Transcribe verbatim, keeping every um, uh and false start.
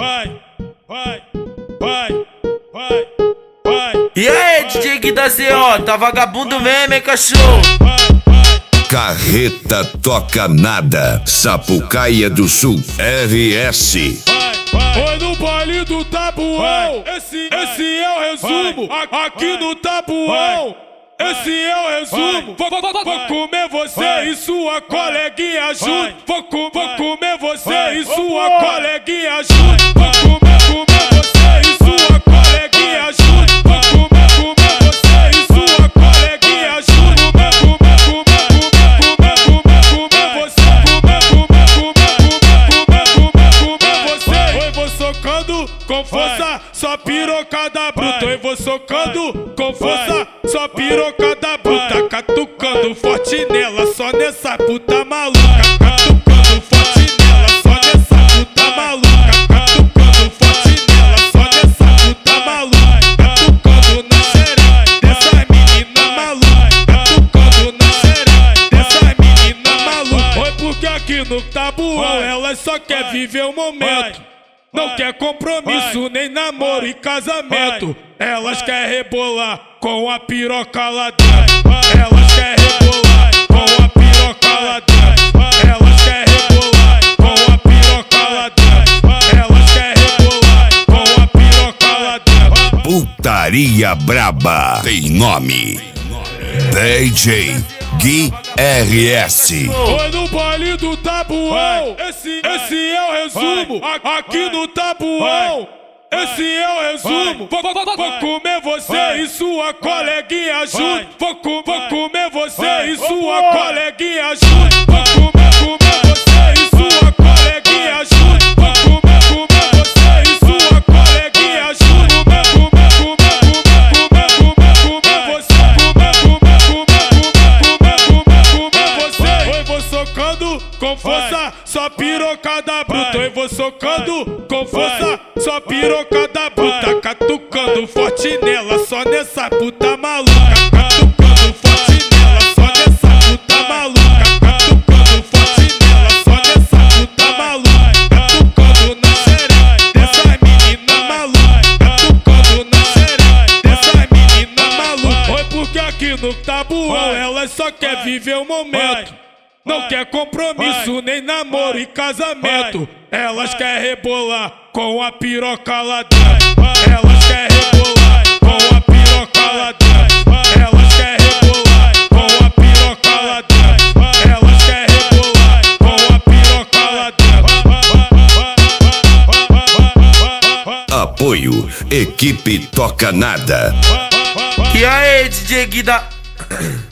vai, vai, vai, vai, vai. E aí, D J Gui da Z O, tá vagabundo mesmo, hein, cachorro? Carreta Toca Nada, Sapucaia do Sul, R S. Foi no baile do Tabuão, esse, esse é o resumo. Aqui no Tabuão, esse é o resumo. Vou, vou, vou, vou comer você e sua coleguinha junto. Vou, vou comer você e sua coleguinha junto. Vou comer, comer você e sua coleguinha junto. Vou comer, comer você e sua coleguinha junto. Comer, comer, comer, comer, comer, comer você. Comer, comer, comer, comer, comer, comer você. Eu vou socando com força, só pirocada bruta. Eu vou socando com força, só pirocada bruta. Catucando forte nela, só nessa puta maluca. Catucando forte nela, só nessa puta maluca. Catucando forte nela, só nessa puta maluca. Catucando na xereca dessa menina maluca. Catucando na xereca dessa menina maluca. Foi porque aqui no Tabuão elas só quer viver o momento. Não quer compromisso, nem namoro e casamento. Elas quer rebolar com a piroca lá dentro. Elas quer rebolar com a piroca lá dentro. Elas quer rebolar com a piroca lá dentro. Elas quer rebolar com a piroca lá dentro. Putaria Braba tem nome: D J Gui R S. Foi no baile do Tabuão, esse, esse é o resumo. Aqui no Tabuão, esse é o resumo. Vou, vou, vou, vou comer você e sua coleguinha junto. Vou, vou comer você e sua coleguinha junto. Vou comer, comer você e sua coleguinha junto. Vou comer, comer você e sua coleguinha junto. Comer, comer, comer, comer, comer, comer você. Comer, comer, comer, comer, comer, comer você. Eu vou socando com força, só pirocada bruta. Eu vou socando com força, só pirocada bruta. Catucando forte nela, só nessa puta maluca. Catucando forte nela, só nessa puta maluca. Catucando forte nela, só nessa puta maluca. Catucando na xereca dessa menina maluca. Catucando na xereca dessa menina maluca. Foi porque aqui no Tabuão elas só quer viver o momento. Não quer compromisso, nem namoro e casamento. Elas quer rebolar com a piroca lá dentro. Elas quer rebolar com a piroca lá dentro. Elas quer rebolar com a piroca lá dentro. Elas quer rebolar com a piroca lá dentro. Apoio Equipe Toca Nada. E aí, D J Gui da...